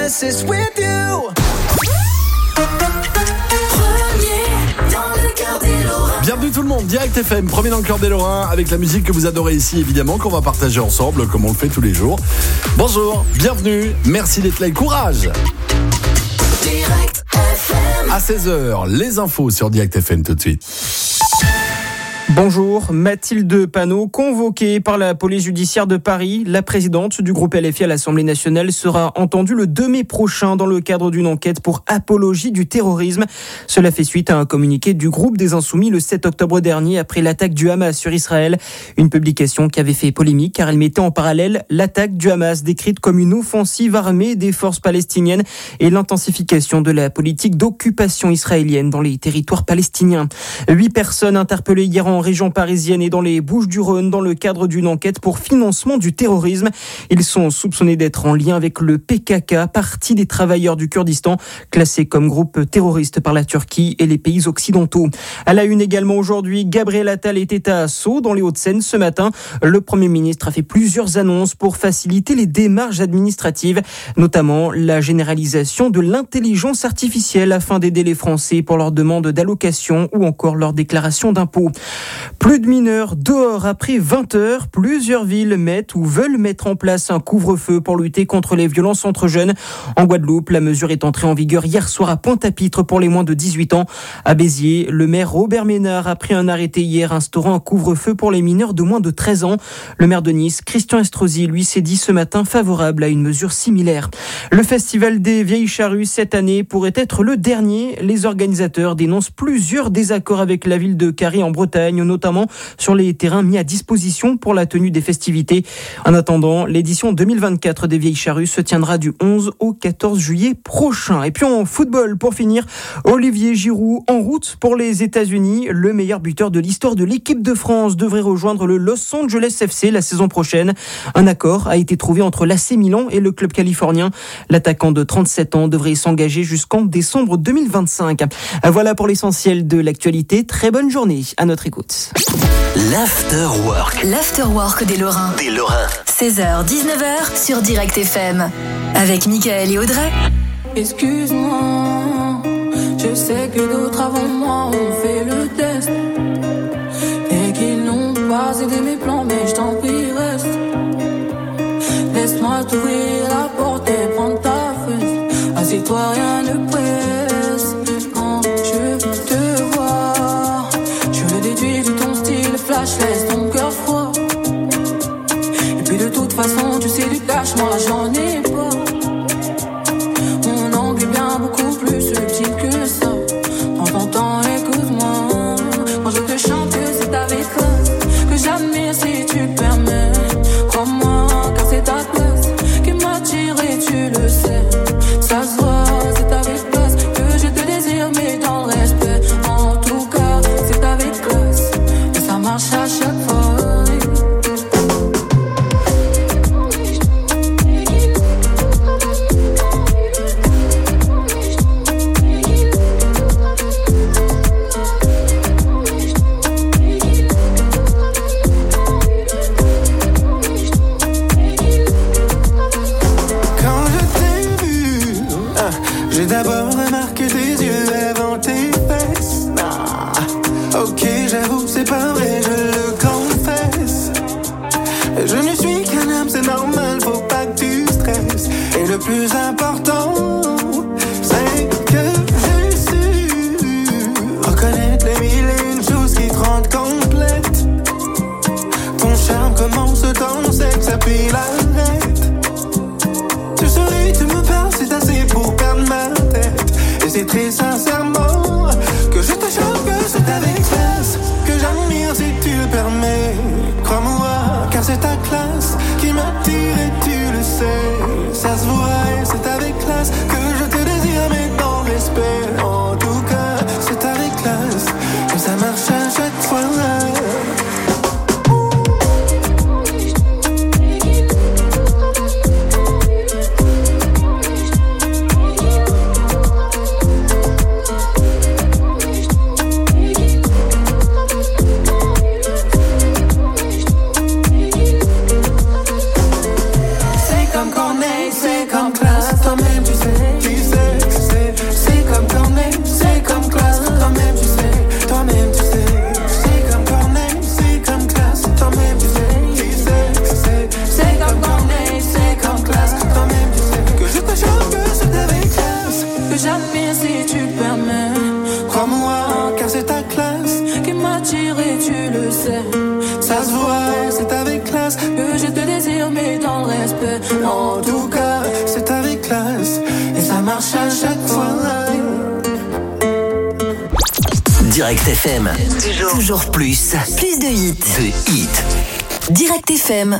unless it's with you. Bienvenue tout le monde, Direct FM, premier dans le cœur des Lorrains, avec la musique que vous adorez ici évidemment, qu'on va partager ensemble comme on le fait tous les jours. Bonjour, bienvenue, merci d'être là et courage. Direct FM. À 16h, les infos sur Direct FM tout de suite. Bonjour, Mathilde Panot, convoquée par la police judiciaire de Paris, la présidente du groupe LFI à l'Assemblée nationale sera entendue le 2 mai prochain dans le cadre d'une enquête pour apologie du terrorisme. Cela fait suite à un communiqué du groupe des Insoumis le 7 octobre dernier après l'attaque du Hamas sur Israël. Une publication qui avait fait polémique car elle mettait en parallèle l'attaque du Hamas décrite comme une offensive armée des forces palestiniennes et l'intensification de la politique d'occupation israélienne dans les territoires palestiniens. 8 personnes interpellées hier en région parisienne et dans les Bouches-du-Rhône dans le cadre d'une enquête pour financement du terrorisme. Ils sont soupçonnés d'être en lien avec le PKK, Parti des travailleurs du Kurdistan, classé comme groupe terroriste par la Turquie et les pays occidentaux. À la une également aujourd'hui, Gabriel Attal était à Sceaux dans les Hauts-de-Seine ce matin. Le Premier ministre a fait plusieurs annonces pour faciliter les démarches administratives, notamment la généralisation de l'intelligence artificielle afin d'aider les Français pour leur demande d'allocation ou encore leur déclaration d'impôt. Plus de mineurs dehors après 20 heures. Plusieurs villes mettent ou veulent mettre en place un couvre-feu pour lutter contre les violences entre jeunes. En Guadeloupe, la mesure est entrée en vigueur hier soir à Pointe-à-Pitre pour les moins de 18 ans. À Béziers, le maire Robert Ménard a pris un arrêté hier instaurant un couvre-feu pour les mineurs de moins de 13 ans. Le maire de Nice, Christian Estrosi, lui, s'est dit ce matin favorable à une mesure similaire. Le festival des Vieilles Charrues cette année pourrait être le dernier. Les organisateurs dénoncent plusieurs désaccords avec la ville de Carré en Bretagne, notamment sur les terrains mis à disposition pour la tenue des festivités. En attendant, l'édition 2024 des Vieilles Charrues se tiendra du 11 au 14 juillet prochain. Et puis en football, pour finir, Olivier Giroud en route pour les États-Unis. Le meilleur buteur de l'histoire de l'équipe de France devrait rejoindre le Los Angeles FC la saison prochaine. Un accord a été trouvé entre l'AC Milan et le club californien. L'attaquant de 37 ans devrait s'engager jusqu'en décembre 2025. Voilà pour l'essentiel de l'actualité. Très bonne journée à notre écoute. L'Afterwork. L'Afterwork des Lorrains. 16h, 19h sur Direct FM. Avec Mickaël et Audrey. Excuse-moi, je sais que d'autres avant moi ont fait le test et qu'ils n'ont pas aidé mes plans, mais je t'en prie reste. Laisse-moi t'ouvrir la porte et prendre ta fesse. Assieds-toi, rien ne presse. Quand je te vois, je le déduis de ton style flash, laisse ton cœur froid. Et puis de toute façon, tu sais du cash, moi j'en ai pas. Mon angle est bien beaucoup plus subtil que ça. Prends ton temps, écoute-moi. Quand je te chante, c'est avec classe que j'admire si tu le permets. Crois-moi, car c'est ta classe qui m'attire et tu le sais. Ça se voit, c'est avec classe que je te désire, mais dans le respect. En tout cas, c'est avec classe et ça marche à chaque fois. J'ai d'abord remarqué tes yeux avant tes fesses. Ok, j'avoue, c'est pas vrai, je le confesse. Je ne suis qu'un homme, c'est normal, faut pas que tu stresses. Et le plus important, c'est que j'ai su reconnaître les mille et une choses qui te rendent complète. Ton charme commence dans sexe, puis l'arrête. Tu souris, tu me parles, c'est assez pour perdre ma tête. Et c'est très sincèrement que je te chante, que c'est avec classe que j'admire si tu le permets. Crois-moi, car c'est ta classe qui m'attire et tu le sais. Ça se voit et c'est avec classe que mentir et tu le sais. Ça se voit, c'est avec classe Que je te désire mais dans le respect. En tout cas, c'est avec classe et ça marche à chaque fois. Direct FM. Toujours plus. Plus de hits. De hits. Direct FM.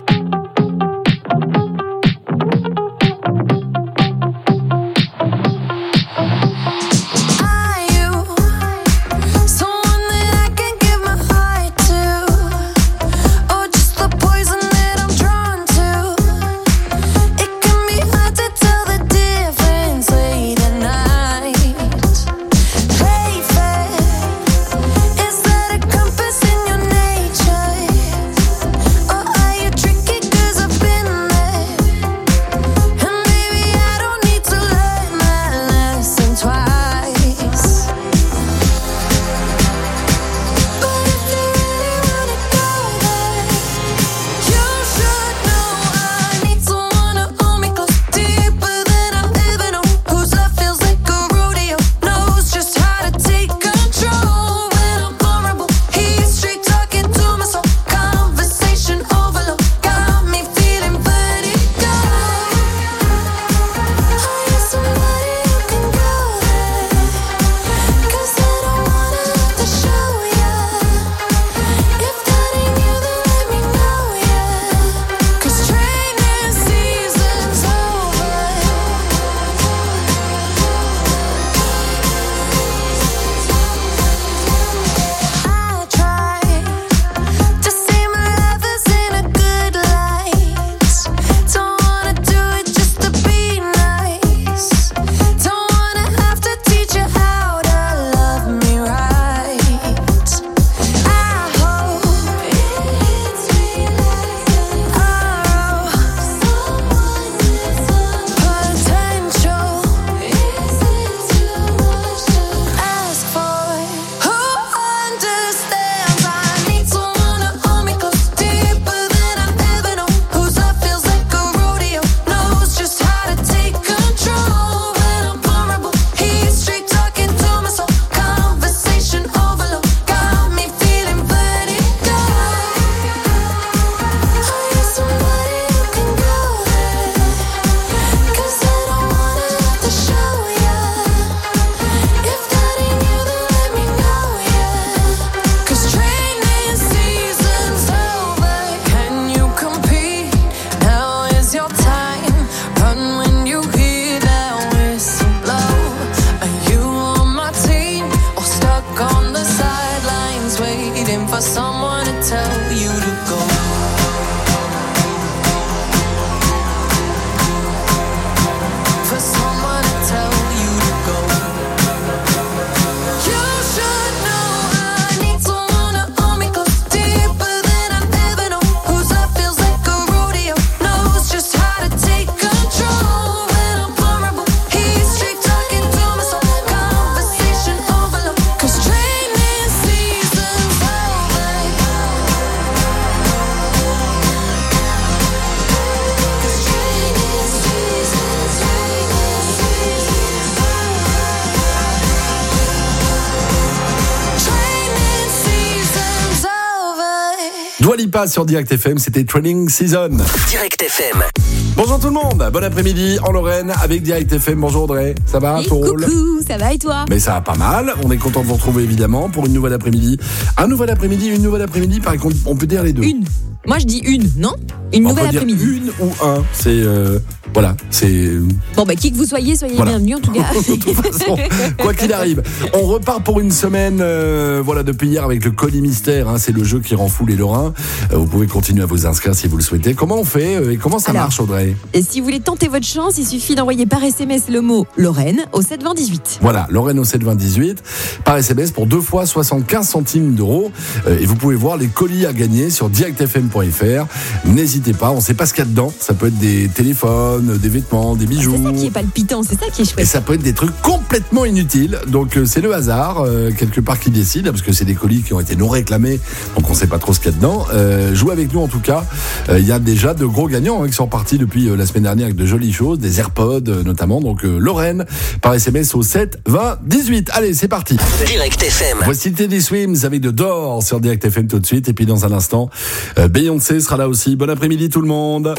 Dua Lipa sur Direct FM, c'était Training Season. Direct FM. Bonjour tout le monde, bon après-midi en Lorraine avec Direct FM. Bonjour Audrey, ça va, ton rôle? Coucou, ça va et toi? Mais ça va pas mal, on est content de vous retrouver évidemment pour une nouvelle après-midi. Un nouvel après-midi, une nouvelle après-midi, pareil qu'on peut dire les deux. Une. Moi je dis une, non? Une On nouvelle peut dire après-midi. une ou un, c'est voilà, c'est Bon bah qui que vous soyez voilà. bienvenus en tout cas. De toute façon, quoi qu'il arrive, on repart pour une semaine voilà, depuis hier avec le colis mystère, hein, c'est le jeu qui rend fou les Lorrains. Vous pouvez continuer à vous inscrire si vous le souhaitez. Comment on fait et comment ça marche, Audrey? Et si vous voulez tenter votre chance, il suffit d'envoyer par SMS le mot Lorraine au 72018. Voilà, Lorraine au 72018 par SMS pour 2 fois 75 centimes d'euros. Et vous pouvez voir les colis à gagner sur directfm.fr. N'hésitez pas, on ne sait pas ce qu'il y a dedans. Ça peut être des téléphones, téléphone, des vêtements, des bijoux. C'est ça qui est palpitant, c'est ça qui est Et chouette. ça peut être des trucs complètement inutiles. Donc c'est le hasard, quelque part, qui décide, parce que c'est des colis qui ont été non réclamés, donc on sait pas trop ce qu'il y a dedans. Jouez avec nous en tout cas. Il y a déjà de gros gagnants qui sont repartis depuis la semaine dernière avec de jolies choses, des AirPods notamment. Donc Lorraine, par SMS au 7 20 18. Allez, c'est parti. Direct FM. Voici Teddy Swims avec de Door sur Direct FM tout de suite. Et puis dans un instant, Beyoncé sera là aussi. Bon après-midi tout le monde.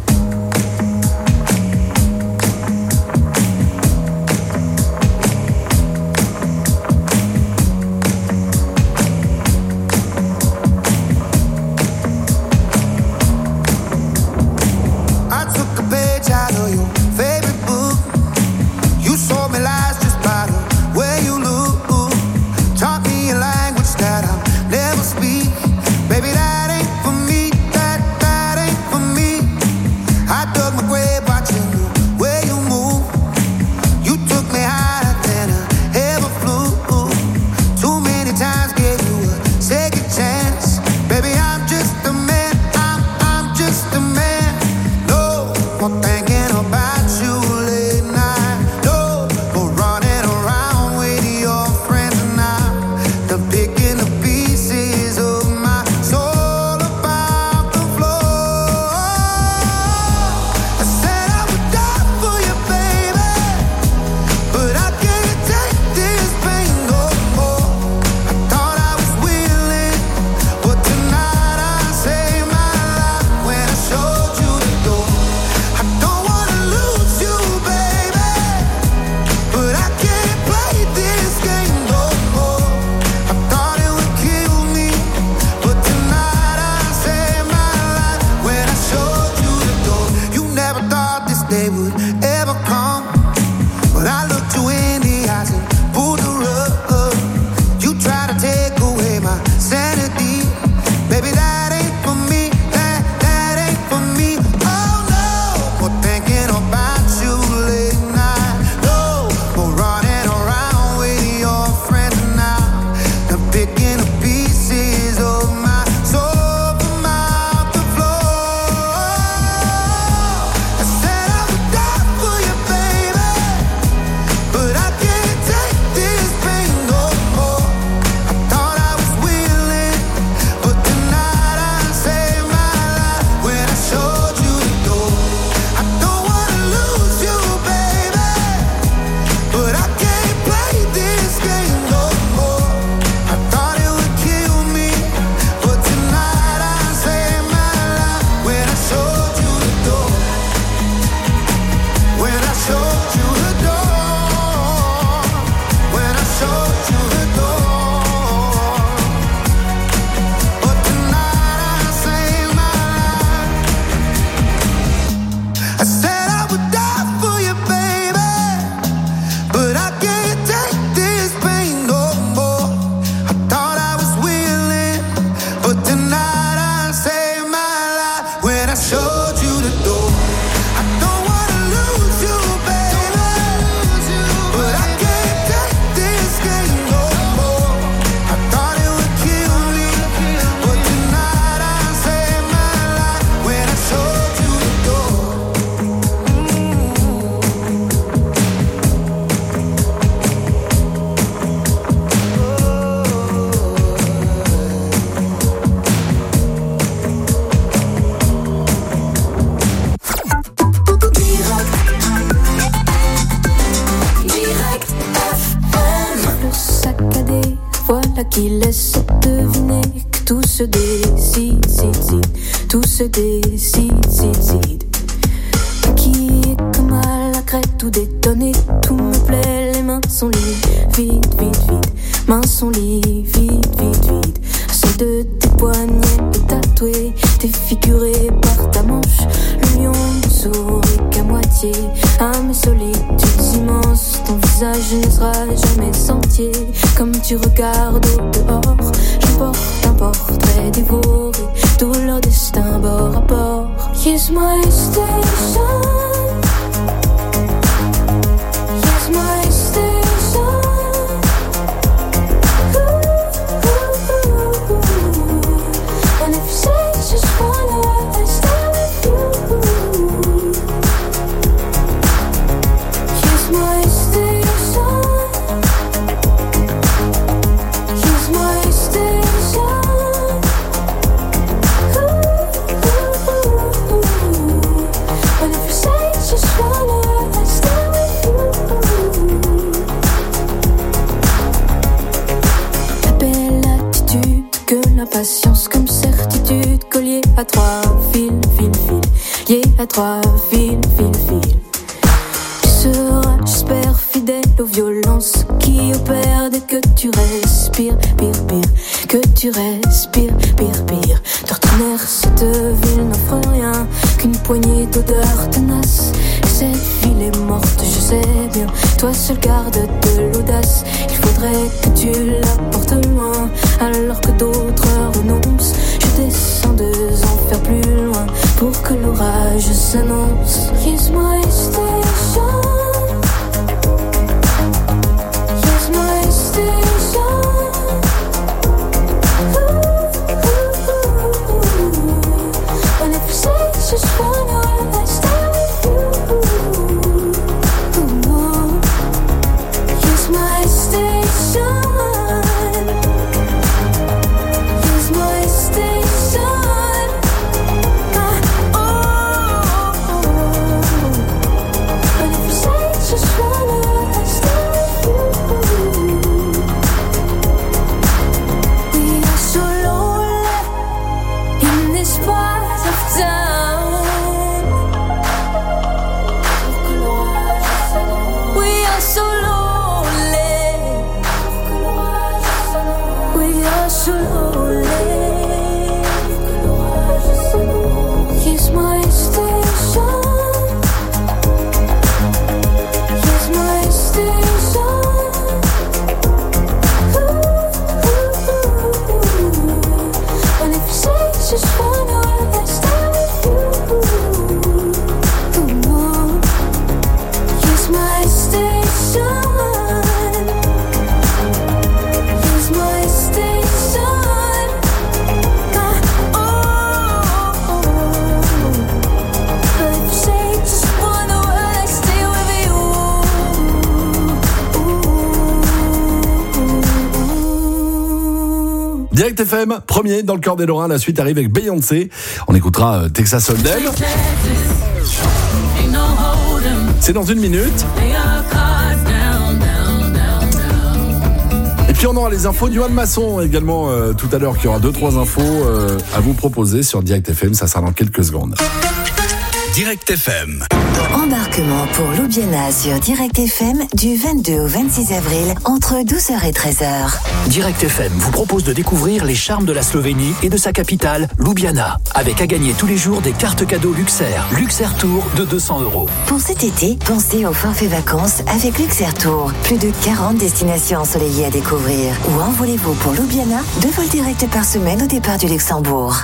qui laisse deviner que tout se décide, tout se décide. Qui est comme à la crête, tout détonné, tout me plaît, les mains sont liées, vite, mains sont liées, vite. Celle de tes poignets est tatouée, défigurée par ta manche. Le lion ne sourit qu'à moitié, à mes solitudes immenses. Ton visage ne sera jamais entier, comme tu regardes au dehors. Je porte un portrait dévoré, tout leur destin bord à bord. Here's my station. Here's my station. And if you say you just wanna, I stay with you. impatience comme certitude, collier à 3 fils, lié à 3 fils. Tu seras, j'espère, fidèle aux violences qui opèrent dès que tu respires, pire, que tu respires, pire. Tortionnaire, cette ville n'offre rien qu'une poignée d'odeurs tenaces. Cette ville est morte, je sais bien, toi seul garde de l'audace. Il faudrait que tu la portes loin, alors que d'autres renoncent. Je descends 2 enfers plus loin, pour que l'orage s'annonce. Here's my station. Here's my station. And if you say it's just one word, I stay with you. Here's my station. Here's my station. And if you say it's just one word, I stay with you. We are so lonely in this part of town. We are so lonely. We are so lonely. Here's my station. Here's my station. And if you say it's just one word, I stay with you. Here's my station. Here's my station. But if you say just one word, I stay with you. Direct FM, premier dans le cœur des Lorrains. La suite arrive avec Beyoncé. On écoutera Texas Hold'em. C'est dans 1 minute. Et puis on aura les infos du Johan Masson également tout à l'heure, qui aura 2-3 infos à vous proposer sur Direct FM. Ça sera dans quelques secondes. Direct FM. Embarquement pour Ljubljana sur Direct FM du 22 au 26 avril entre 12h et 13h. Direct FM vous propose de découvrir les charmes de la Slovénie et de sa capitale, Ljubljana, avec à gagner tous les jours des cartes cadeaux Luxair Tour de 200 €. Pour cet été, pensez au forfait vacances avec Luxair Tour. Plus de 40 destinations ensoleillées à découvrir. Ou envolez-vous pour Ljubljana, 2 vols directs par semaine au départ du Luxembourg.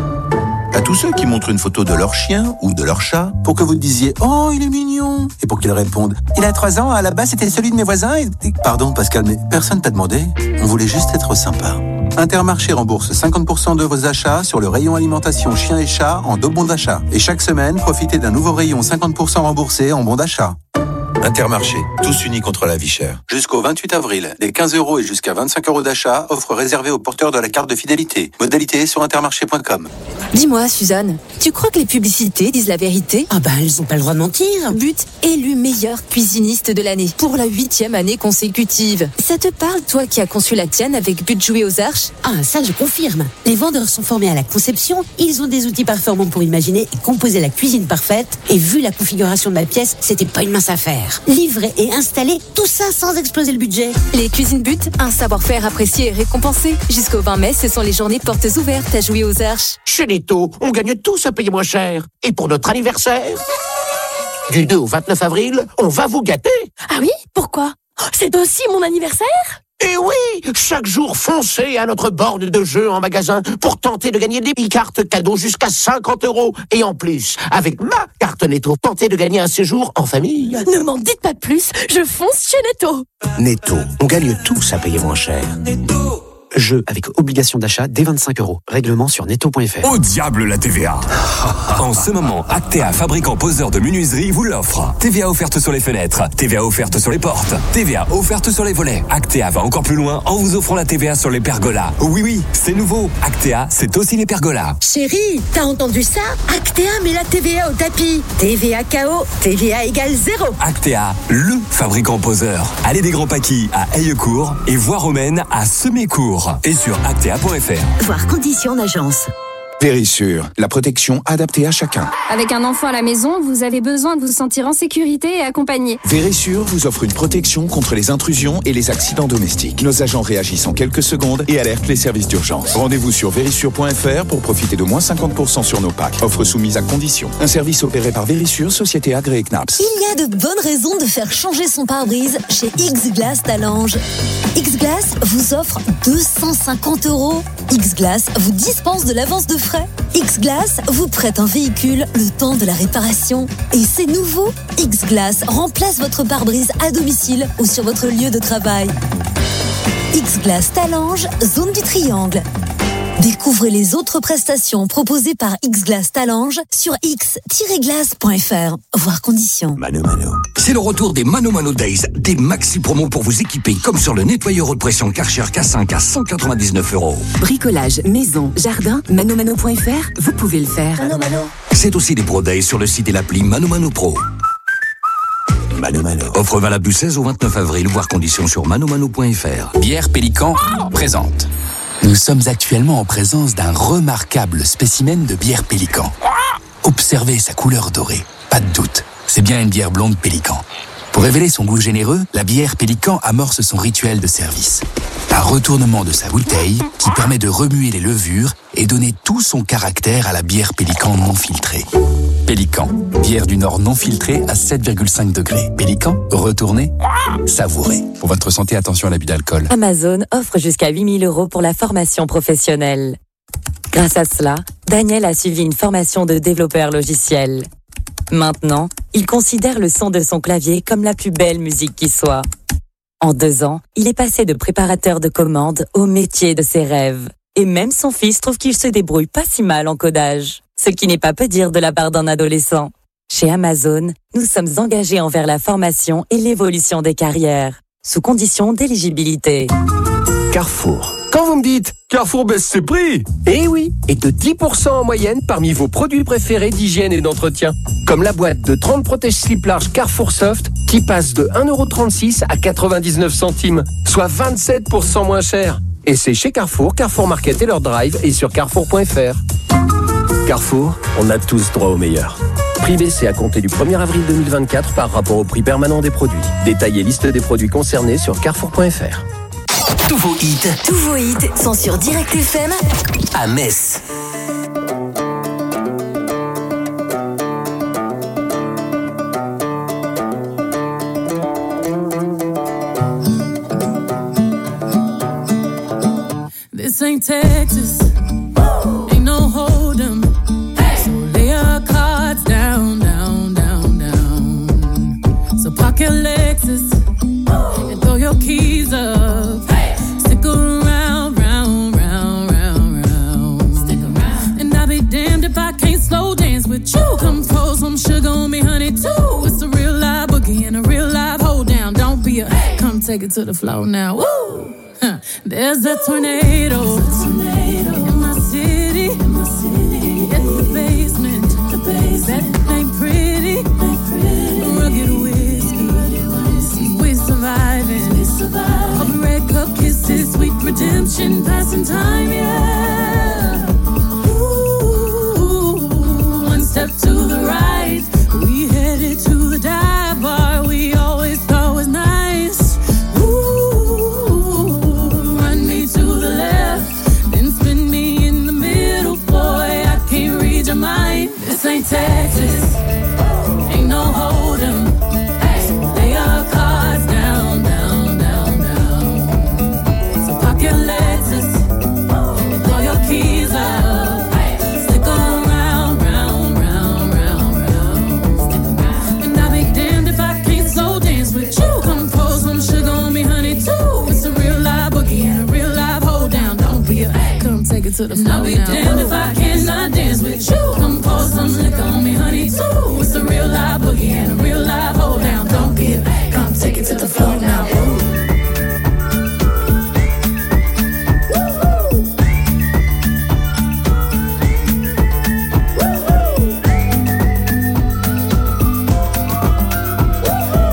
À tous ceux qui montrent une photo de leur chien ou de leur chat pour que vous disiez « Oh, il est mignon !» et pour qu'ils répondent « Il a 3 ans, à la base c'était celui de mes voisins et... » Pardon Pascal, mais personne t'a demandé. On voulait juste être sympa. Intermarché rembourse 50% de vos achats sur le rayon alimentation chien et chat en 2 bons d'achat. Et chaque semaine, profitez d'un nouveau rayon 50% remboursé en bons d'achat. Intermarché, tous unis contre la vie chère. Jusqu'au 28 avril, des 15 € et jusqu'à 25 € d'achat, offre réservée aux porteurs de la carte de fidélité. Modalité sur intermarché.com. Dis-moi, Suzanne, tu crois que les publicités disent la vérité? Ah bah, elles ont pas le droit de mentir. But, élu meilleure cuisiniste de l'année pour la 8e année consécutive. Ça te parle, toi qui as conçu la tienne avec But joué aux arches? Ah, ça je confirme. Les vendeurs sont formés à la conception, ils ont des outils performants pour imaginer et composer la cuisine parfaite. Et vu la configuration de ma pièce, c'était pas une mince affaire. Livrer et installer, tout ça sans exploser le budget. Les cuisines But, un savoir-faire apprécié et récompensé. Jusqu'au 20 mai, ce sont les journées portes ouvertes à jouer aux arches. Chez Netto, on gagne tous à payer moins cher. Et pour notre anniversaire, du 2 au 29 avril, on va vous gâter. Ah oui? Pourquoi? C'est aussi mon anniversaire? Et oui, chaque jour, foncez à notre borne de jeu en magasin pour tenter de gagner des cartes cadeaux jusqu'à 50 €. Et en plus, avec ma carte Netto, tentez de gagner un séjour en famille. Ne m'en dites pas plus, je fonce chez Netto. Netto, on gagne tous à payer moins cher. Jeu avec obligation d'achat dès 25 €. Règlement sur netto.fr. Au diable la TVA. En ce moment, Actea, fabricant poseur de menuiserie, vous l'offre. TVA offerte sur les fenêtres, TVA offerte sur les portes, TVA offerte sur les volets. Actea va encore plus loin en vous offrant la TVA sur les pergolas. Oui, c'est nouveau. Actea, c'est aussi les pergolas. Chérie, t'as entendu ça? Actea met la TVA au tapis. TVA KO, TVA égale 0. Actea, le fabricant poseur. Allez des Grands Paquis à Heillecourt et Voie Romaine à Semécourt. offre et sur actea.fr. Voir conditions en agence. Vérissure, la protection adaptée à chacun. Avec un enfant à la maison, vous avez besoin de vous sentir en sécurité et accompagné. Vérissure vous offre une protection contre les intrusions et les accidents domestiques. Nos agents réagissent en quelques secondes et alertent les services d'urgence. Rendez-vous sur vérissure.fr pour profiter de moins 50% sur nos packs. Offre soumise à condition. Un service opéré par Vérissure, société agréée CNAPS. Il y a de bonnes raisons de faire changer son pare-brise chez X-Glass Talange. X-Glass vous offre 250 €. X-Glass vous dispense de l'avance de frais. X-Glass vous prête un véhicule le temps de la réparation. Et c'est nouveau, X-Glass remplace votre pare-brise à domicile ou sur votre lieu de travail. X-Glass Talange, zone du Triangle. Découvrez les autres prestations proposées par X-Glass Talange sur x-glace.fr. Voir conditions. Mano Mano. C'est le retour des Mano Mano Days, des maxi promos pour vous équiper, comme sur le nettoyeur haute pression Karcher K5 à 199 €. Bricolage, maison, jardin, manomano.fr, vous pouvez le faire. Mano Mano. C'est aussi des Pro Days sur le site et l'appli Mano Mano Pro. Mano Mano. Offre valable du 16 au 29 avril, voir conditions sur manomano.fr. Bière Pélican présente. Nous sommes actuellement en présence d'un remarquable spécimen de bière Pélican. Observez sa couleur dorée, pas de doute, c'est bien une bière blonde Pélican. Pour révéler son goût généreux, la bière Pélican amorce son rituel de service. Un retournement de sa bouteille qui permet de remuer les levures et donner tout son caractère à la bière Pélican non filtrée. Pélican, bière du Nord non filtrée à 7,5 degrés. Pélican, retournez, savourez. Pour votre santé, attention à l'abus d'alcool. Amazon offre jusqu'à 8 000 € pour la formation professionnelle. Grâce à cela, Daniel a suivi une formation de développeur logiciel. Maintenant, il considère le son de son clavier comme la plus belle musique qui soit. En 2 ans, il est passé de préparateur de commandes au métier de ses rêves. Et même son fils trouve qu'il se débrouille pas si mal en codage. Ce qui n'est pas peu dire de la part d'un adolescent. Chez Amazon, nous sommes engagés envers la formation et l'évolution des carrières, sous condition d'éligibilité. Carrefour. Quand vous me dites Carrefour baisse ses prix, eh oui, et de 10% en moyenne parmi vos produits préférés d'hygiène et d'entretien. Comme la boîte de 30 protège-slip large Carrefour Soft qui passe de 1,36 € à 99 centimes, soit 27% moins cher. Et c'est chez Carrefour, Carrefour Market et leur drive et sur carrefour.fr. Carrefour, on a tous droit au meilleur. Prix baissé à compter du 1er avril 2024 par rapport au prix permanent des produits. Détail et liste des produits concernés sur carrefour.fr. Tous vos hits sont sur Direct FM À Metz. This ain't Texas, ain't no hold'em. So lay your cards down, down, down, down. So park your Lexus and throw your keys up. Stick around, round, round, round, round. Stick around. And I'll be damned if I can't slow dance with you. Come pour some sugar on me, honey, too. It's a real live boogie and a real live hold down. Don't be a come take it to the floor now. Woo! There's a tornado in my city. At the basement, that ain't pretty. Rugged whiskey, we surviving. All the red cup kisses, sweet redemption, passing time, yeah. Ooh, one step to the right, we headed to the dive bar we always thought was nice. This ain't Texas, ain't no hold'em. So lay your cards down, down, down, down. So park your Lexus and throw your keys up. Stick around, round, round, round, round. And I'll be damned if I can't slow dance with you. Come pour some sugar on me, honey, too. It's a real live boogie and a real live hold down. Don't be a come take it to the floor now. I'll be damned if I cannot dance with you. Come pour some liquor on me, honey, too. It's a real live boogie and a real live hold down. Don't be a come take it to the floor now.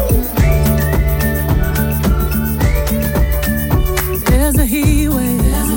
There's a heat wave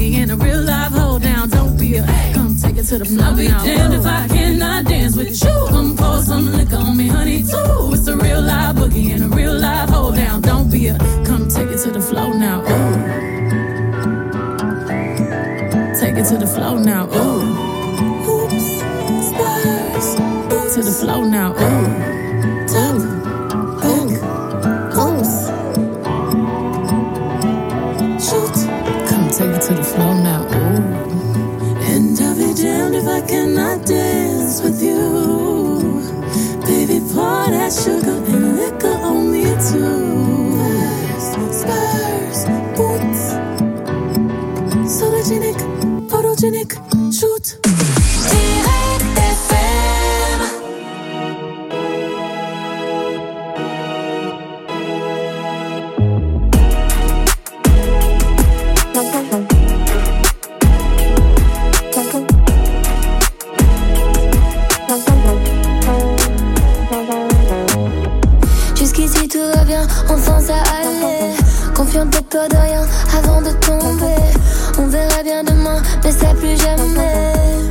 boogie and a real live hold down. Don't be a come take it to the floor. I'll be damned if I cannot dance with you. Come pour some liquor on me, honey, too. It's a real live boogie and a real live hold down. Don't be a come take it to the floor now. Ooh. Take it to the floor now. Ooh. Oops, spurs. To the floor now. Ooh. Take it to the floor now, ooh. And I'll be damned if I cannot dance with you. Baby, pour that sugar and liquor on me too. Spurs, boots. Sologenic, photogenic, shoot. Direct FM. Jusqu'ici tout va bien, enfin ça allait. Confiante, t'as peur de rien avant de tomber. On verra bien demain, mais ça plus jamais.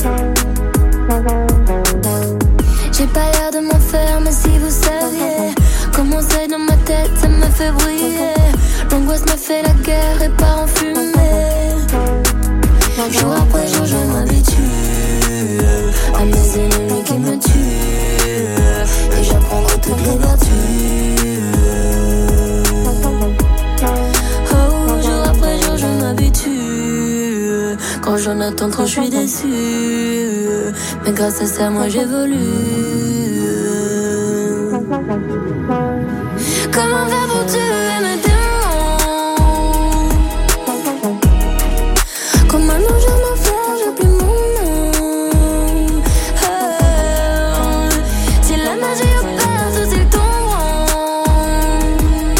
J'ai pas l'air de m'en faire, mais si vous saviez comment c'est dans ma tête, ça me fait briller. L'angoisse me fait la guerre et part en fumée. Jour après jour, je m'habitue à mes ennemis qui me tuent. Et j'apprendrai toutes les vertus. Oh, jour après jour, je m'habitue. Quand j'en attends trop, je suis déçue. Mais grâce à ça, moi j'évolue. Comment faire pour tuer mes démons? Comment non jamais faire, j'ai plus mon nom. Si la magie opère, tout c'est ton rang.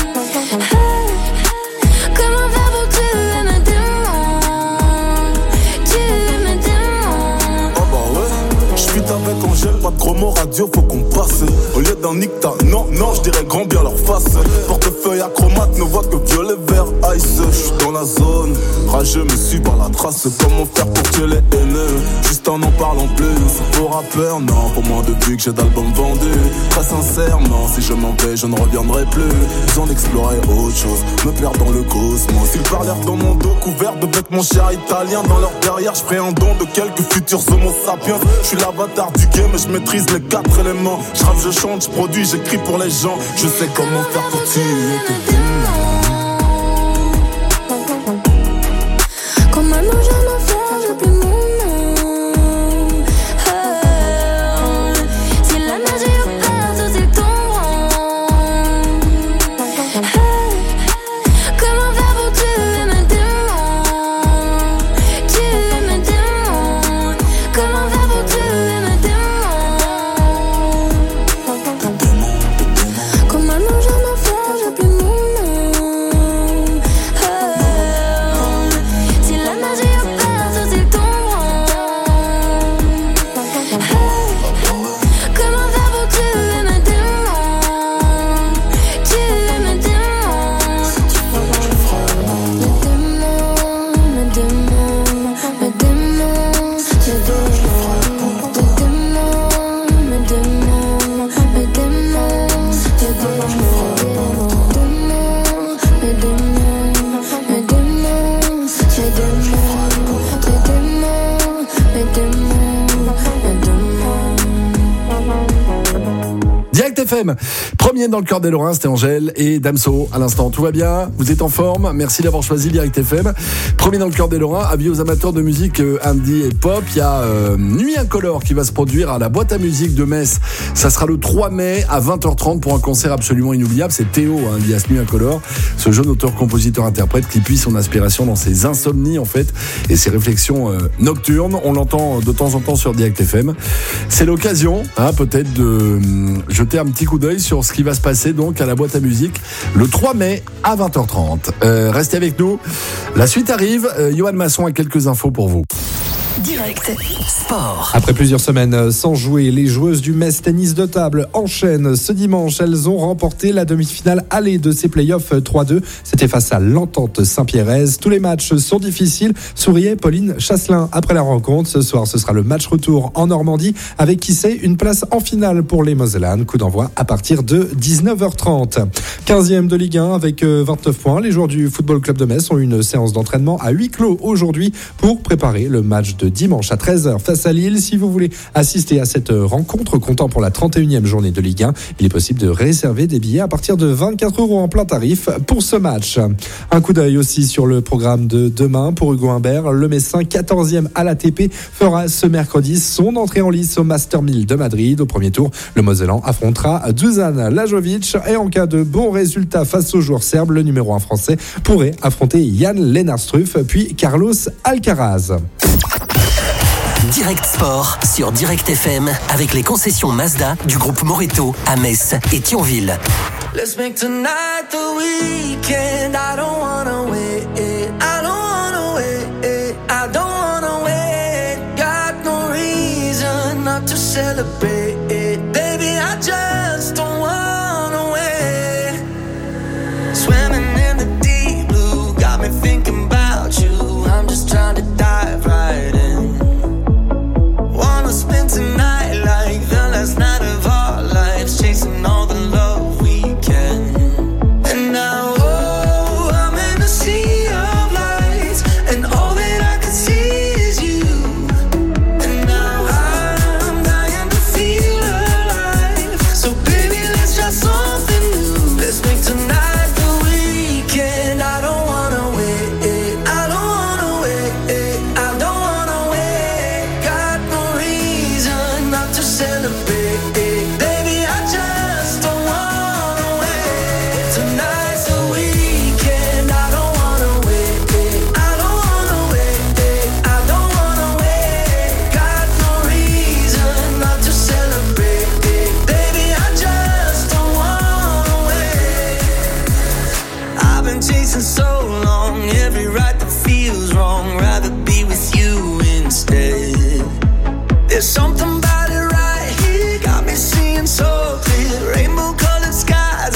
Comment faire pour tuer mes démons? Tuer mes démons. Ah bah ouais, j'suis avec Angèle, pas de chromo radio, faut qu'on passe. Au lieu d'un nicta, non, je dirais grand bien leur face. Portefeuille acromate, ne voit que violet, vert, ice. J'suis dans la zone, rageux me suis par la trace. Comment faire pour tuer les haineux? Juste en parlant plus. C'est pour rappeur, non, pour moi depuis que j'ai d'albums vendus. Très sincèrement, si je m'en vais, je ne reviendrai plus. Besoin d'explorer autre chose, me perdre dans le cosmos. Ils parlèrent dans mon dos, couvert de vêtements chers italiens. Dans leur derrière, j'ferai un don de quelques futurs homo sapiens. J'suis l'avatar du game, je maîtrise les 4 éléments. J'rappe, je chante, j'produis, j'écris pour les gens. Je sais comment faire pour tuer tes démons. Comment non jamais faire, j'ai plus mon nom. Si la magie opère, tout c'est ton rang. Comment faire pour tuer mes démons? Tuer mes démons. Comment faire pour tuer mes démons? Comment non jamais faire, j'ai plus mon nom. Si la magie opère, tout c'est ton rang. Comment faire pour tuer mes démons? Tuer mes démons. Mes démons, mes démons, mes démons, mes démons, mes démons, mes démons, mes démons, Direct FM, premier dans le cœur des Lorrains, c'était Angèle et Damso à l'instant. Tout va bien? Vous êtes en forme? Merci d'avoir choisi Direct FM. Premier dans le cœur des Lorrains, avis aux amateurs de musique indie et pop. Il y a Nuit Incolore qui va se produire à la boîte à musique de Metz. Ça sera le 3 mai à 20h30 pour un concert absolument inoubliable. C'est Théo, alias Nuit Incolore, ce jeune auteur-compositeur-interprète qui puise son inspiration dans ses insomnies en fait et ses réflexions nocturnes. On l'entend de temps en temps sur Direct FM. C'est l'occasion, peut-être de jeter un petit coup d'œil sur ce qui va se passer donc à la boîte à musique le 3 mai à 20h30. Restez avec nous. La suite arrive. Yoann Masson a quelques infos pour vous. Direct Sport. Après plusieurs semaines sans jouer, les joueuses du Metz Tennis de table enchaînent. Ce dimanche, elles ont remporté la demi-finale aller de ces playoffs 3-2. C'était face à l'Entente Saint-Pierraise. Tous les matchs sont difficiles, souriait Pauline Chasselin après la rencontre. Ce soir, ce sera le match retour en Normandie avec, qui sait, une place en finale pour les Mosellanes. Coup d'envoi à partir de 19h30. 15e de Ligue 1 avec 29 points. Les joueurs du Football Club de Metz ont une séance d'entraînement à huis clos aujourd'hui pour préparer le match de dimanche à 13h face à Lille. Si vous voulez assister à cette rencontre comptant pour la 31e journée de Ligue 1, il est possible de réserver des billets à partir de 24 € en plein tarif pour ce match. Un coup d'œil aussi sur le programme de demain pour Hugo Humbert. Le Messin, 14e à l'ATP, fera ce mercredi son entrée en lice au Master 1000 de Madrid. Au premier tour, le Mosellan affrontera Dusan Lajovic et en cas de bon résultat face au joueur serbe, le numéro 1 français pourrait affronter Jan Lennart-Struff puis Carlos Alcaraz. Direct Sport sur Direct FM avec les concessions Mazda du groupe Moreto à Metz et Thionville. Let's make tonight the weekend. I don't wanna wait. I don't wanna wait. I don't wanna wait. Got no reason not to celebrate. Baby, I just don't wanna wait. Swimming in the deep blue got me thinking about you. I'm just trying to dive right in. Wanna spend tonight like the last night of our lives, chasing all the love we can. And now, oh, I'm in a sea of lights, and all that I can see is you. And now I'm dying to feel alive. So baby, let's try something new. Let's make tonight the weekend. I don't wanna wait. I don't wanna wait. I don't wanna wait. Got no reason not to celebrate. Baby, I just don't wanna wait. Tonight's the weekend. I don't wanna wait. I don't wanna wait. I don't wanna wait. Got no reason not to celebrate. Baby, I just don't wanna wait. I've been chasing so long, every right that feels wrong. Rather be with you instead. There's something about it right here, got me seeing so clear. Rainbow colored skies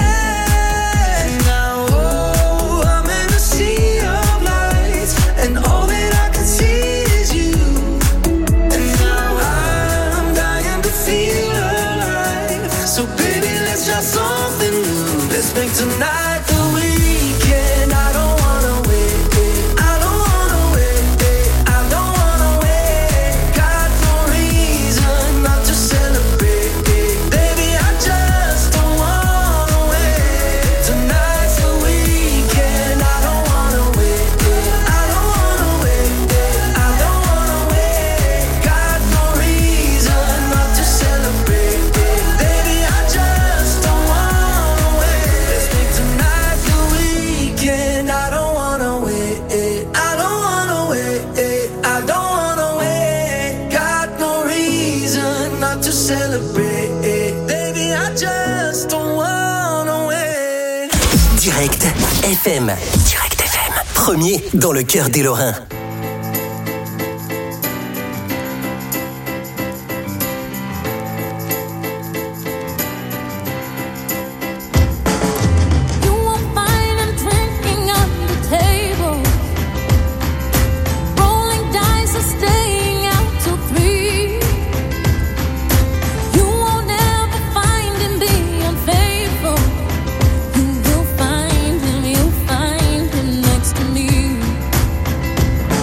ahead. Now, oh, I'm in a sea of lights, and all that I can see is you. And now I'm dying to feel alive. So baby, let's try something new. Let's make tonight the weekend. I don't wanna wait. I don't wanna wait. I don't wanna wait. Got no reason not to celebrate. Baby, I just don't wanna wait. Tonight's the weekend. I don't wanna wait. I don't wanna wait. I don't wanna wait. Got no reason not to celebrate. Baby, I just don't wanna wait. Let's make tonight the weekend. I don't wanna wait. I don't wanna wait. I don't wanna wait. Got no reason not to celebrate. Baby, I just don't wanna wait. Direct FM. Direct FM. Premier dans le cœur des Lorrains. You won't find them drinking at the table, rolling dice or staying out till 3. You won't ever find him being unfaithful. You will find him, you'll find him next to me.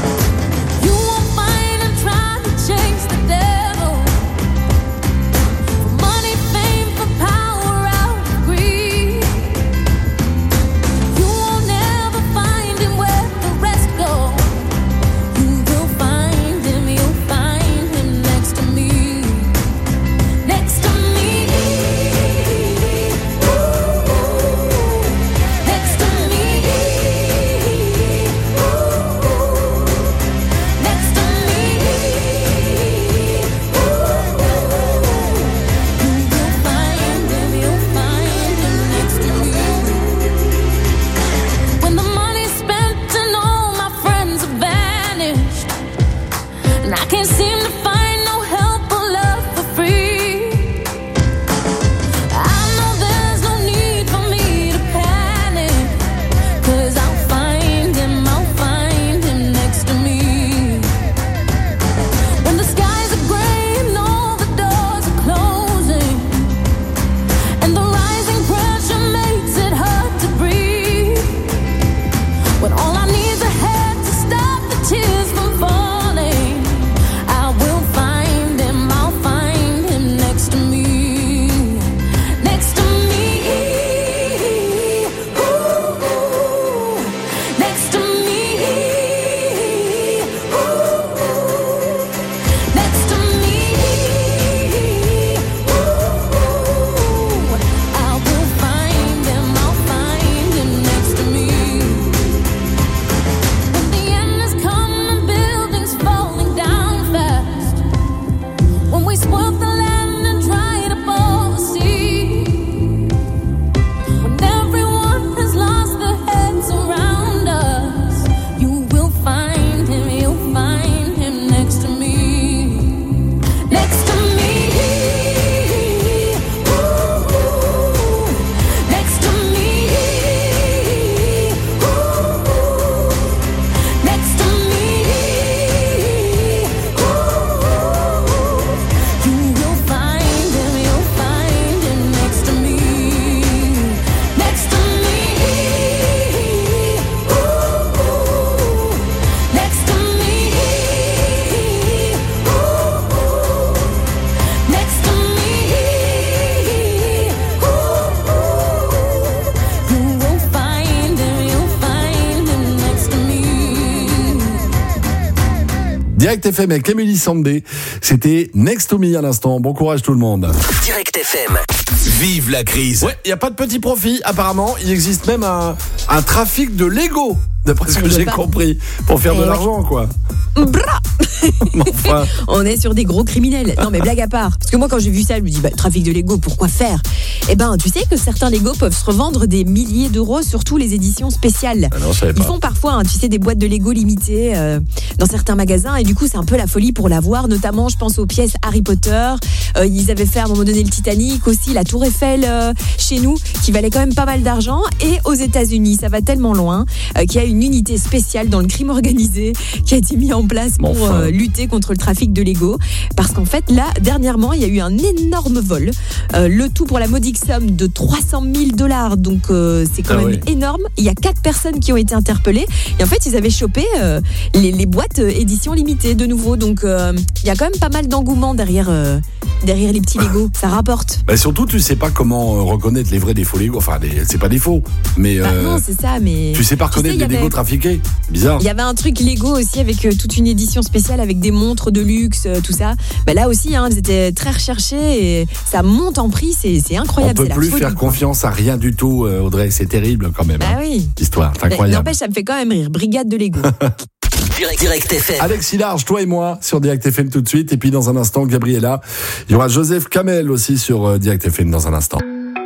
Direct FM avec Emily Sandé. C'était Next to Me à l'instant. Bon courage tout le monde. Direct FM. Vive la crise. Ouais, il n'y a pas de petit profit. Apparemment, il existe même un trafic de Lego, d'après ce que j'ai compris, pour faire de l'argent, quoi. Enfin. On est sur des gros criminels. Non mais blague à part. Parce que moi quand j'ai vu ça, je me dis trafic de Lego, pourquoi faire ? Eh ben tu sais que certains Lego peuvent se revendre des milliers d'euros, surtout les éditions spéciales. Ah non, je savais pas. Ils font parfois, tu sais, des boîtes de Lego limitées dans certains magasins et du coup c'est un peu la folie pour l'avoir. Notamment je pense aux pièces Harry Potter. Ils avaient fait à un moment donné le Titanic, aussi la Tour Eiffel chez nous, qui valait quand même pas mal d'argent. Et aux États-Unis, ça va tellement loin qu'il y a une unité spéciale dans le crime organisé qui a été mise en place pour lutter contre le trafic de Lego, parce qu'en fait là dernièrement il y a eu un énorme vol, le tout pour la modique somme de $300,000, donc c'est quand même énorme. Il y a 4 personnes qui ont été interpellées et en fait ils avaient chopé les boîtes édition limitée de nouveau, donc il y a quand même pas mal d'engouement derrière les petits Lego, ça rapporte. Bah surtout tu sais pas comment reconnaître les vrais des faux Lego, enfin c'est pas des faux, mais non c'est ça, mais tu sais pas reconnaître les Lego trafiqués, bizarre. Il y avait un truc Lego aussi avec toute une édition spéciale avec des montres de luxe, tout ça. Bah là aussi, elles étaient très recherchées et ça monte en prix, c'est incroyable. On peut plus faire confiance à rien du tout, Audrey, c'est terrible quand même. Bah oui. L'histoire, c'est incroyable. N'empêche, ça me fait quand même rire. Brigade de Lego. Direct FM. Alex Hilarge, toi et moi sur Direct FM tout de suite, et puis dans un instant Gabriella. Il y aura Joseph Kamel aussi sur Direct FM dans un instant.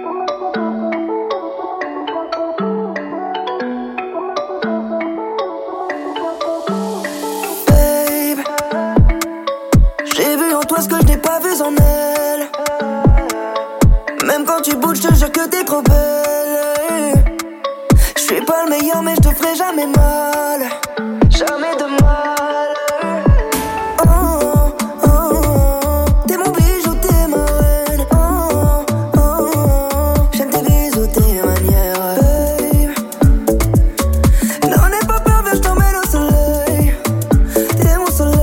Ce que je n'ai pas vu en elle. Même quand tu bouges, je te jure que t'es trop belle. Je suis pas le meilleur, mais je te ferai jamais mal. Jamais de mal. Oh, oh, oh. T'es mon bijou, t'es ma reine. Oh, oh, oh. J'aime tes bisous, tes manières. Babe, non, n'aie pas peur, viens, je t'emmène au soleil. T'es mon soleil.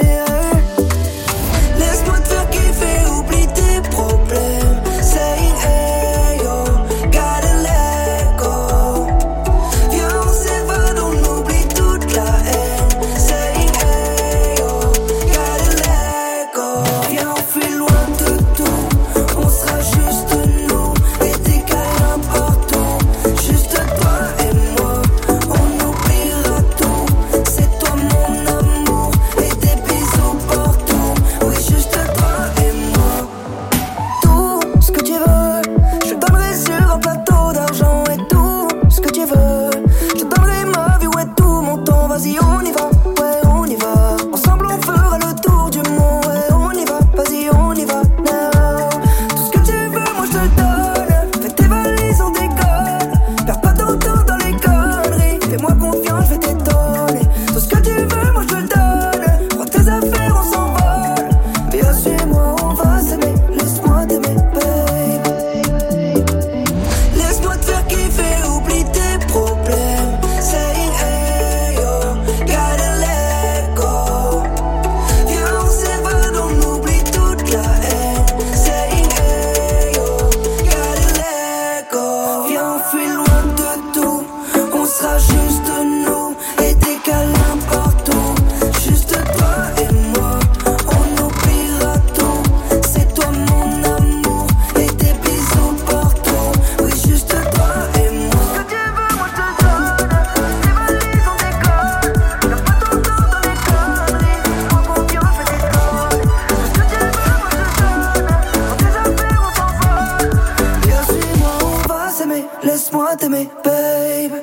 Laisse-moi t'aimer, babe.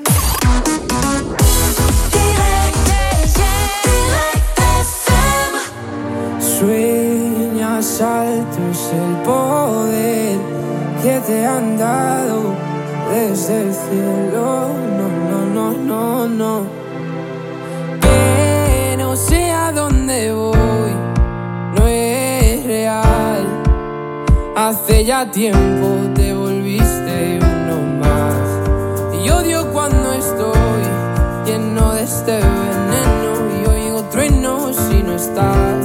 Sueñas altos el poder que te han dado desde el cielo. No, no, no, no, no. Que no sé a dónde voy, no es real. Hace ya tiempo te volviste uno más. Y odio cuando estoy lleno de este veneno y oigo truenos si no estás.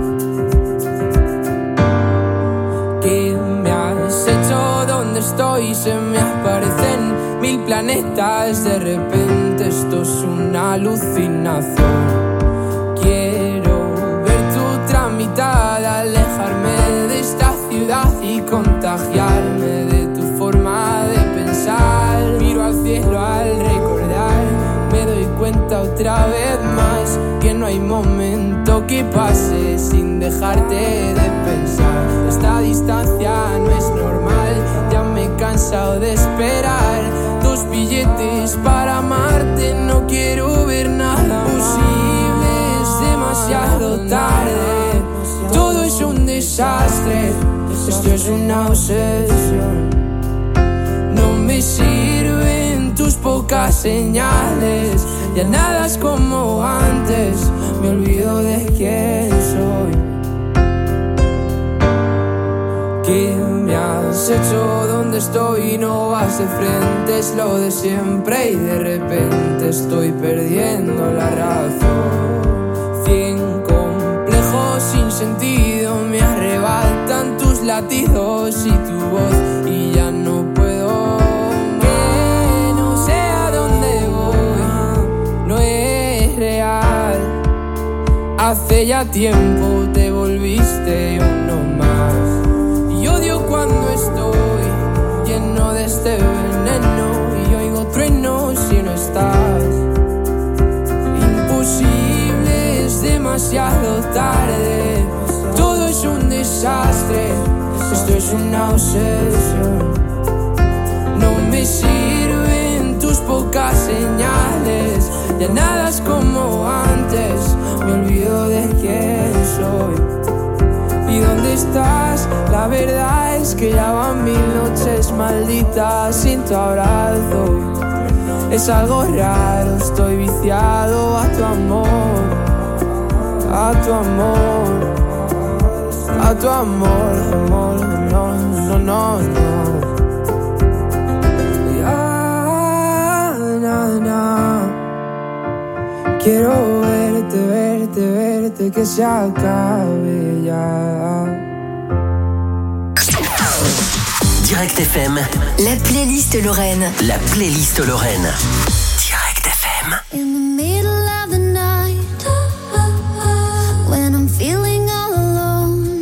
¿Qué me has hecho? ¿Dónde estoy? Se me aparecen 1000 planetas. De repente esto es una alucinación. Quiero alejarme de esta ciudad y contagiarme de tu forma de pensar. Miro al cielo al recordar, me doy cuenta otra vez más que no hay momento que pase sin dejarte de pensar. Esta distancia no es normal, ya me he cansado de esperar. 2 billetes para amarte, no quiero ver nada posible, es demasiado tarde. Todo es un desastre, esto es una obsesión. No me sirven tus pocas señales, ya nada es como antes, me olvido de quién soy. ¿Qué me has hecho? ¿Dónde estoy? No vas de frente, es lo de siempre y de repente estoy perdiendo la razón. 100 complejos sin sentido me arrebatan tus latidos y tu voz y ya no puedo. Que no sé a dónde voy, no es real. Hace ya tiempo te volviste uno más. Y odio cuando estoy lleno de este veneno y oigo truenos si no estás. Imposible, es demasiado tarde. Todo es un desastre, esto es una obsesión. No me sirven tus pocas señales, ya nada es como antes, me olvido de quién soy. ¿Y dónde estás? La verdad es que ya van 1000 noches malditas sin tu abrazo. Es algo raro, estoy viciado a tu amor, a tu amor, a tu amor, amor, no, no, no, no. Ya, na, na. Quiero verte, verte, verte, que se acabe ya. Direct FM. La playlist Lorraine. La playlist Lorraine. Direct FM. In the middle of the night, when I'm feeling all alone,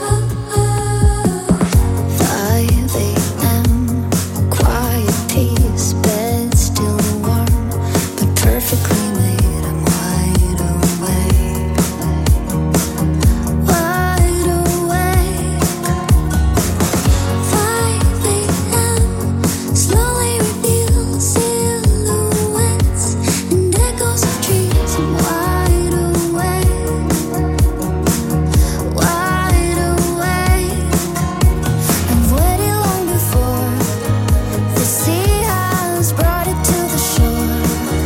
5 a.m., quiet peace, bed still warm, but perfectly made. I'm wide awake, wide awake. 5 a.m., slowly reveal silhouettes and echoes of dreams. I'm wide awake, wide awake. I've waited long before the sea has brought it to the shore.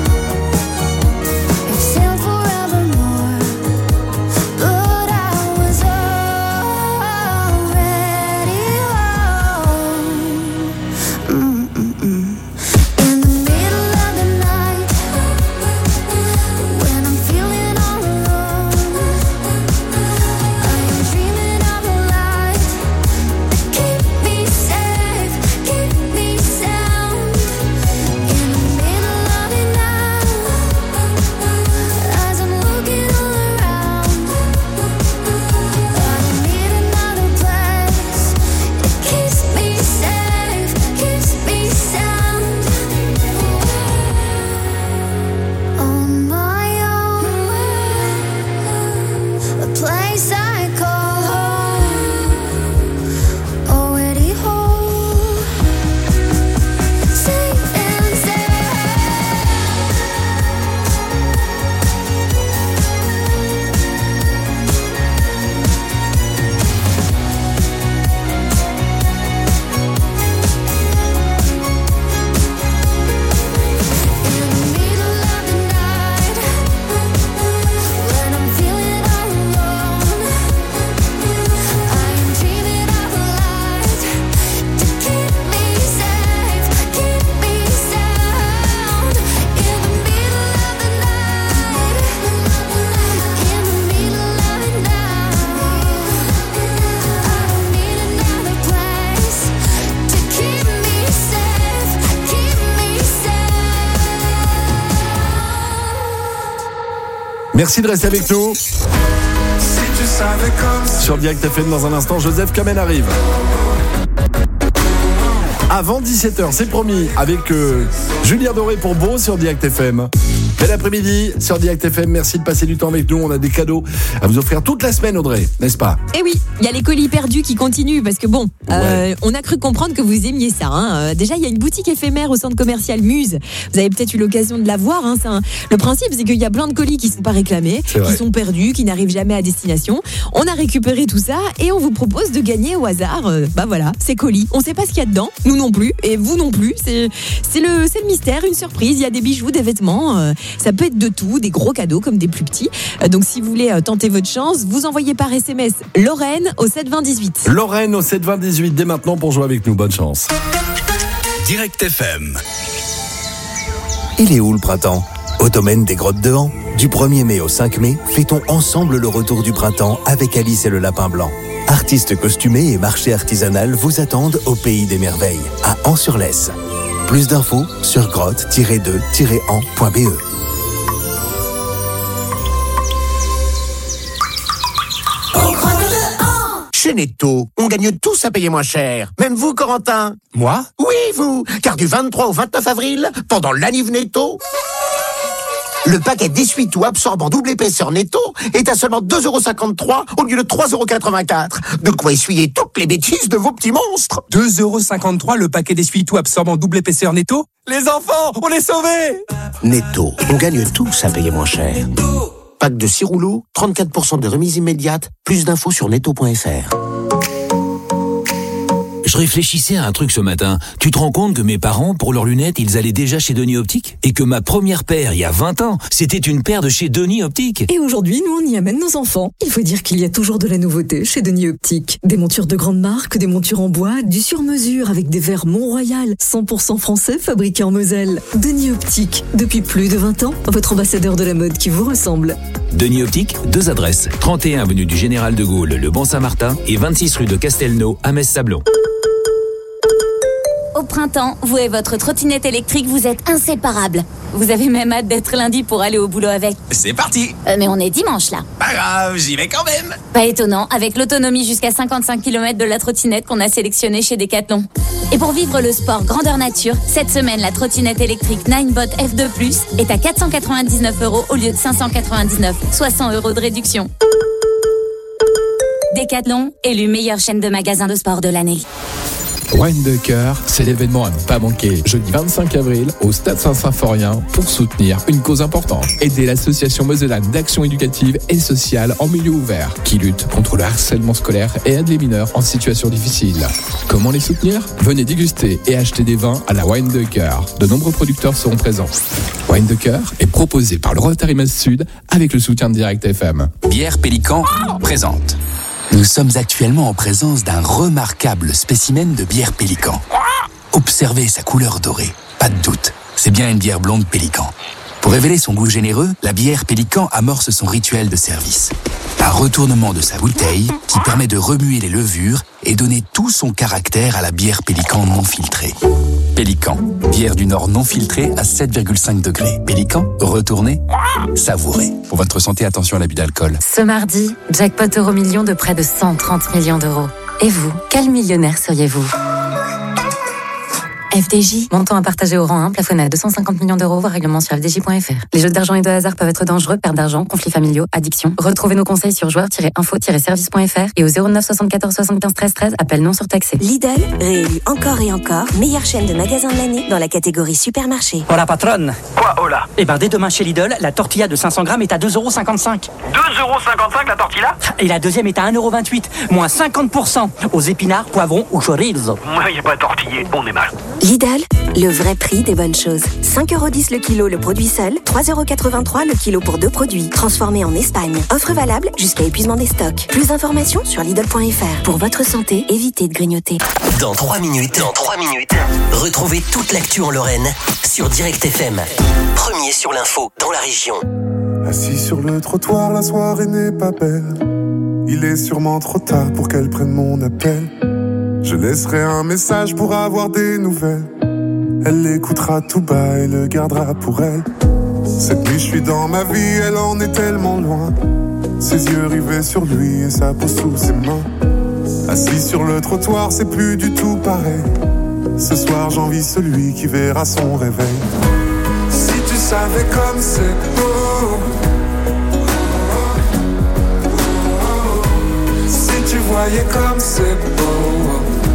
I've sailed forevermore, but I was already home. In the middle of the night, when I'm feeling all alone, I am dreaming of a life that keep me safe, keep me sound. In the middle of it now, as I'm looking all around, I don't need another place. It keeps me safe, keeps me sound. On my own, a place I call home, already home, safe and when I'm feeling all alone, I am dreaming of a life to keep me safe, keep me sound. In the middle of the night, in the middle of it now, I don't need another place to keep me safe, keep me sound. Merci de rester avec nous. Si tu Sur Direct FM, dans un instant, Joseph Kamel arrive. Avant 17h, c'est promis, avec Julien Doré pour Beau sur Direct FM. Bel après-midi sur Direct FM, merci de passer du temps avec nous. On a des cadeaux à vous offrir toute la semaine, Audrey, n'est-ce pas? Eh oui, il y a les colis perdus qui continuent parce que bon, on a cru comprendre que vous aimiez ça. Hein. Déjà, il y a une boutique éphémère au centre commercial Muse. Vous avez peut-être eu l'occasion de la voir. Hein. Le principe, c'est qu'il y a plein de colis qui ne sont pas réclamés, qui sont perdus, qui n'arrivent jamais à destination. On a récupéré tout ça et on vous propose de gagner au hasard, ces colis. On ne sait pas ce qu'il y a dedans, nous non plus, et vous non plus. C'est le mystère, une surprise. Il y a des bijoux, des vêtements. Ça peut être de tout, des gros cadeaux comme des plus petits. Donc si vous voulez tenter votre chance, vous envoyez par SMS Lorraine au 72018. Lorraine au 72018 dès maintenant pour jouer avec nous. Bonne chance. Direct FM. Il est où le printemps? Au domaine des Grottes de Han. Du 1er mai au 5 mai, fêtons ensemble le retour du printemps avec Alice et le Lapin Blanc. Artistes costumés et marché artisanal vous attendent au Pays des Merveilles, à Han-sur-Lesse. Plus d'infos sur grotte-de-han.be. Chez Netto, on gagne tous à payer moins cher. Même vous, Corentin. Moi? Oui, vous. Car du 23 au 29 avril, pendant l'anniv Netto, le paquet d'essuie-tout absorbant double épaisseur Netto est à seulement 2,53€ au lieu de 3,84€. De quoi essuyer toutes les bêtises de vos petits monstres. 2,53€ le paquet d'essuie-tout absorbant double épaisseur Netto? Les enfants, on est sauvés! Netto, on gagne tous à payer moins cher. Pack de 6 rouleaux, 34% de remise immédiate. Plus d'infos sur netto.fr. Je réfléchissais à un truc ce matin. Tu te rends compte que mes parents, pour leurs lunettes, ils allaient déjà chez Denis Optique? Et que ma première paire, il y a 20 ans, c'était une paire de chez Denis Optique. Et aujourd'hui, nous, on y amène nos enfants. Il faut dire qu'il y a toujours de la nouveauté chez Denis Optique. Des montures de grande marque, des montures en bois, du sur-mesure avec des verres Mont-Royal, 100% français fabriqués en Moselle. Denis Optique, depuis plus de 20 ans, votre ambassadeur de la mode qui vous ressemble. Denis Optique, 2 adresses. 31 avenue du Général de Gaulle, le Bon-Saint-Martin et 26 rue de Castelnau à Metz-Sablon. Au printemps, vous et votre trottinette électrique, vous êtes inséparables. Vous avez même hâte d'être lundi pour aller au boulot avec. C'est parti. Mais on est dimanche là. Pas grave, j'y vais quand même. Pas étonnant, avec l'autonomie jusqu'à 55 km de la trottinette qu'on a sélectionnée chez Decathlon. Et pour vivre le sport grandeur nature, cette semaine, la trottinette électrique Ninebot F2+, est à 499€ au lieu de 599, soit 100€ de réduction. Decathlon, élu meilleure chaîne de magasins de sport de l'année. Wine de cœur, c'est l'événement à ne pas manquer. Jeudi 25 avril, au Stade Saint-Symphorien, pour soutenir une cause importante. Aider l'association mosellane d'action éducative et sociale en milieu ouvert, qui lutte contre le harcèlement scolaire et aide les mineurs en situation difficile. Comment les soutenir? Venez déguster et acheter des vins à la Wine de cœur. De nombreux producteurs seront présents. Wine de cœur est proposé par le Rotary Metz Sud avec le soutien de Direct FM. Bière Pélican présente. Nous sommes actuellement en présence d'un remarquable spécimen de bière Pélican. Observez sa couleur dorée, pas de doute, c'est bien une bière blonde Pélican. Pour révéler son goût généreux, la bière Pélican amorce son rituel de service. Un retournement de sa bouteille qui permet de remuer les levures et donner tout son caractère à la bière Pélican non filtrée. Pélican, bière du Nord non filtrée à 7,5 degrés. Pélican, retournez, savourez. Pour votre santé, attention à l'abus d'alcool. Ce mardi, jackpot Euromillions de près de 130 millions d'euros. Et vous, quel millionnaire seriez-vous ? FDJ, montant à partager au rang 1, plafonné à 250 millions d'euros, voir règlement sur fdj.fr. Les jeux d'argent et de hasard peuvent être dangereux, perte d'argent, conflits familiaux, addiction. Retrouvez nos conseils sur joueurs-info-service.fr et au 09 74 75 13 13, appel non surtaxé. Lidl, réélu encore et encore, meilleure chaîne de magasins de l'année dans la catégorie supermarché. Oh la patronne. Quoi, oh là? Eh ben dès demain chez Lidl, la tortilla de 500 grammes est à 2,55€. 2,55€ la tortilla? Et la deuxième est à 1,28€, moins 50%, aux épinards, poivrons ou chorizo. Moi, y a pas tortillé, on est mal. Lidl, le vrai prix des bonnes choses. 5,10€ le kilo le produit seul, 3,83€ le kilo pour 2 produits. Transformés en Espagne. Offre valable jusqu'à épuisement des stocks. Plus d'informations sur Lidl.fr. Pour votre santé, évitez de grignoter. Dans 3 minutes, retrouvez toute l'actu en Lorraine sur Direct FM. Premier sur l'info dans la région. Assis sur le trottoir, la soirée n'est pas belle. Il est sûrement trop tard pour qu'elle prenne mon appel. Je laisserai un message pour avoir des nouvelles. Elle l'écoutera tout bas et le gardera pour elle. Cette nuit je suis dans ma vie, elle en est tellement loin. Ses yeux rivés sur lui et sa peau sous ses mains. Assis sur le trottoir, c'est plus du tout pareil. Ce soir j'envie celui qui verra son réveil. Si tu savais comme c'est beau, si tu voyais comme c'est beau.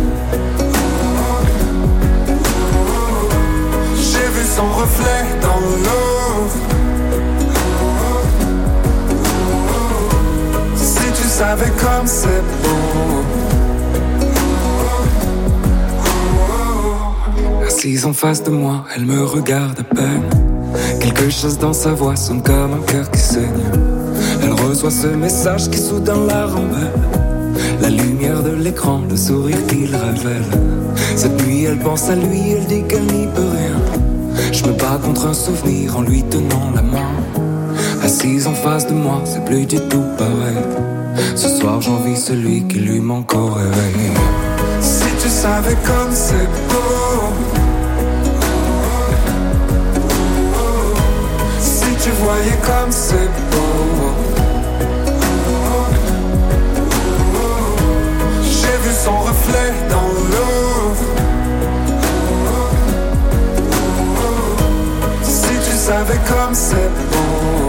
J'ai vu son reflet dans l'eau. Si tu savais comme c'est beau. Assise en face de moi, elle me regarde à peine. Quelque chose dans sa voix sonne comme un cœur qui saigne. Elle reçoit ce message qui soudain la rend belle. La lumière de l'écran, le sourire qu'il révèle. Cette nuit elle pense à lui, elle dit qu'elle n'y peut rien. Je me bats contre un souvenir en lui tenant la main. Assise en face de moi, c'est plus du tout pareil. Ce soir j'envie celui qui lui manque au réveil. Si tu savais comme c'est beau. Si tu voyais comme c'est beau. J'ai vu son reflet dans l'eau. Si tu savais comme c'est beau.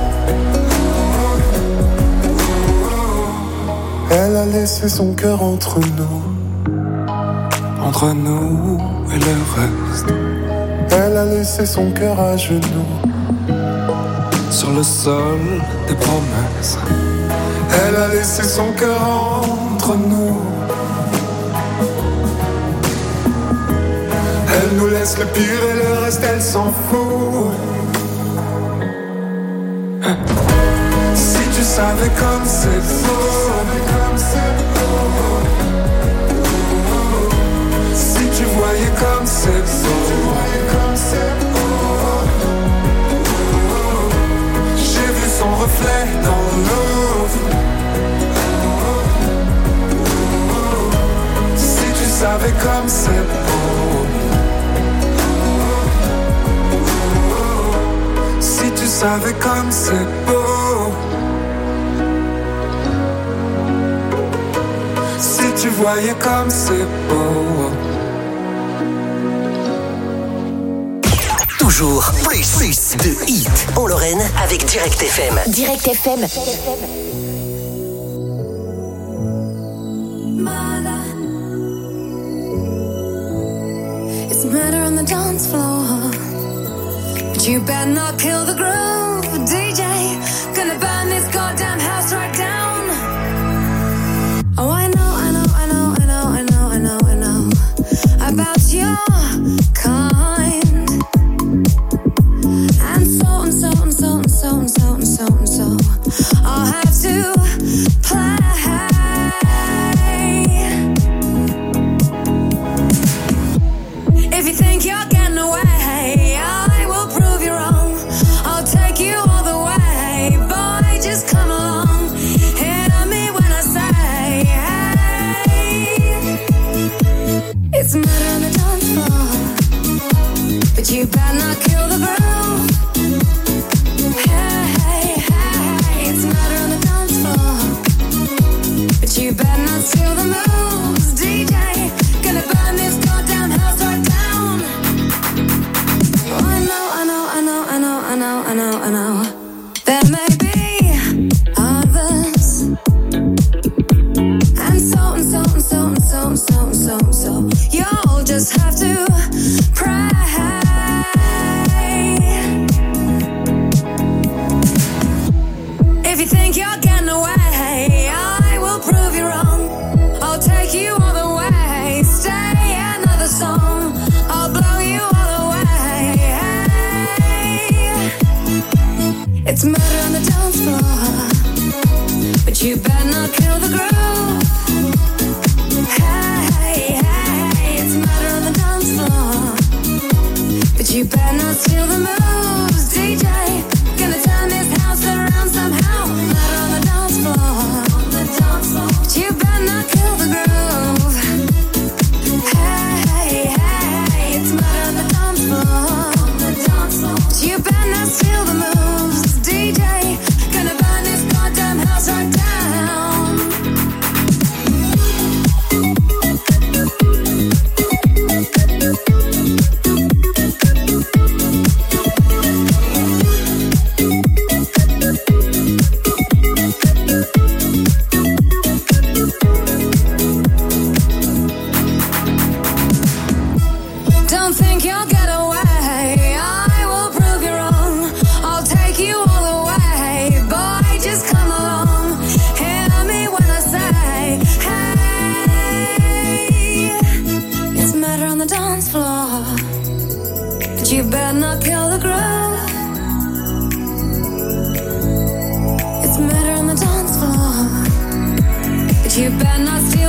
Elle a laissé son cœur entre nous et le reste. Elle a laissé son cœur à genoux sur le sol des promesses. Elle a laissé son cœur entre nous. Elle nous laisse le pire et le reste elle s'en fout. Si tu savais comme c'est beau. Si tu voyais comme c'est beau. J'ai vu son reflet dans l'eau. Si tu savais comme c'est beau. Si tu savais comme c'est beau. Si tu voyais comme c'est beau. Toujours plus de hits en Lorraine avec Direct FM. Direct FM. It's murder on the dance floor, but you better not kill the groove, DJ. Gonna burn this goddamn house right down. Oh, I know about your kind, and so I'll have to play. If you think you're getting away, I will prove you wrong. I'll take you all the way, boy, just come along. Hear me when I say, hey. It's murder on the dance floor, but you better not kill the groove. Hey, it's murder on the dance floor, but you better not steal the moves, DJ. Gonna burn this goddamn house right down. Oh, I know. There may be others, and so you'll just have to pray. If you think you're getting away, I will prove you wrong. I'll take you all the way. Stay another song, I'll blow you all away. It's murder on the dance floor, but you better not kill the groove. Hey, it's murder on the dance floor, but you better not steal the moves, DJ. Gonna turn this house around somehow. Murder on the dance floor, but you better not kill the groove. Hey, it's murder on the dance floor, but you better not steal the moves, DJ. Gonna burn this goddamn house. don't think you'll get away. I will prove you wrong. I'll take you all the way. Boy, just come along. Hear me when I say, hey. It's murder on the dance floor, but you better not kill the groove. It's murder on the dance floor, but you better not steal